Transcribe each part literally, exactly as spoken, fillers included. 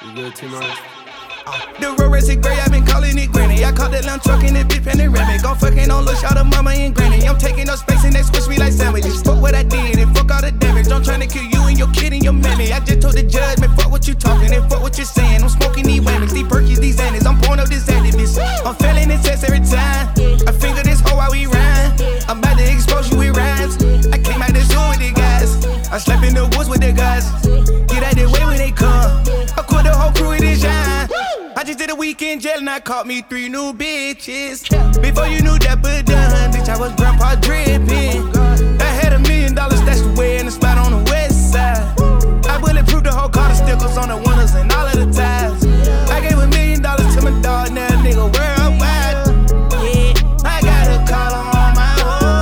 You good, T-Mark? The road racing gray, I been calling it granny. I caught that lamb truck in the big panoramic. Gon' fucking on look shot of mama and granny. I'm taking up space and they squish me like sandwiches. Fuck what I did and fuck all the damage. I'm trying to kill you and your kid and your mammy. I just told the judge, man, fuck what you talking and fuck what you're saying. I'm smoking these whammies, these perkies, these annies. I'm pouring up this activist. I'm failing in tests every time. I finger this hoe while we rhyme. I'm about to expose you with rhymes. I came out the zoo with the guys. I slept in the woods with the guys. Get out the way when they come. I quit the whole crew with this shine. I just did a week in jail and I caught me three new bitches. Before you knew that but done, bitch, I was grandpa dripping. I had a million dollars stashed away in a spot on the west side. I bulletproof the whole car, the stickers on the windows and all of the ties. I gave a million dollars to my dog, now nigga worldwide. Yeah, I got a collar on my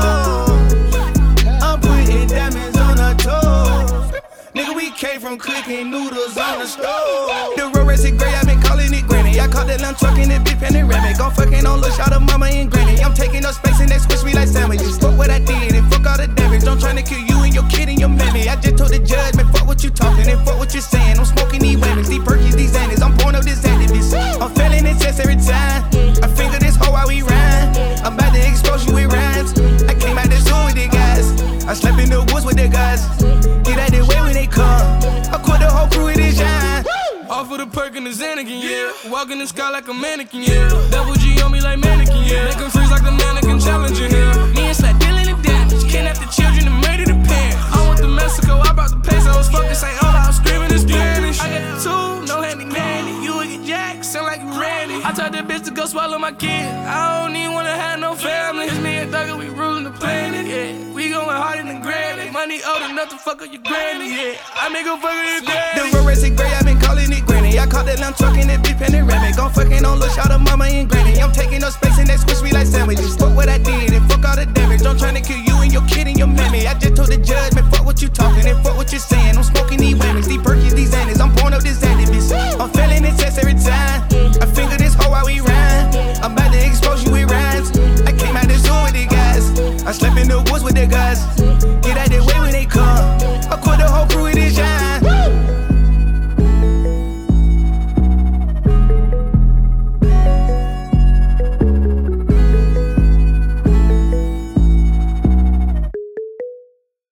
home. I'm putting diamonds on her toes. Nigga, we came from cooking noodles on the stove. The road racing gray, I been calling it granny. I caught that lamb truck in the big panoramic. Gon' fucking on look shot of mama and granny. I'm taking up space and they squish me like sandwiches. Fuck what I did and fuck all the damage. I'm trying to kill you and your kid and your mammy. I just told the judge, man, fuck what you talking and fuck what you're saying. I'm smoking these whammies, these perkies, these annies. I'm pouring up this activist. I'm failing in tests every time. I finger this hoe while we rhyme. I'm about to expose you with rhymes. I came out the zoo with the guys. I slept in the woods with the guys. Get out the way when they come. I quit the whole crew with this shine. Off of the perk and the Xanakin, yeah. Walk in the sky like a mannequin, yeah. Double G on me like mannequin, yeah. Make 'em freeze like the mannequin challenging, yeah. Me and Slack dealing the damage. Kidnap the children and murder the parents. I went to Mexico, I brought the pesos. Fucking Saint Ola, I was screaming in Spanish. I got the two, no handy nanny. You would get jacked, sound like you Randy. I told that bitch to go swallow my kid. I don't even wanna have no family. It's me and Thugger, we ruling the planet, yeah. We going harder than granny. Money old enough to fuck up your granny, yeah. I make her fuck up your granny. The road racing gray, I been calling it granny. I caught that lamb truck in the big panoramic. Gon' fucking on look shot of mama and granny. I'm taking up space and they squish me like sandwiches. Fuck what I did and fuck all the damage. I'm trying to kill you and your kid and your mammy. I just told the judge, man, fuck what you talking and fuck what you're saying. I'm smoking these whammies, these perkies, these annies. I'm pouring up this activist. I'm failing in tests every time. I finger this hoe while we rhyme.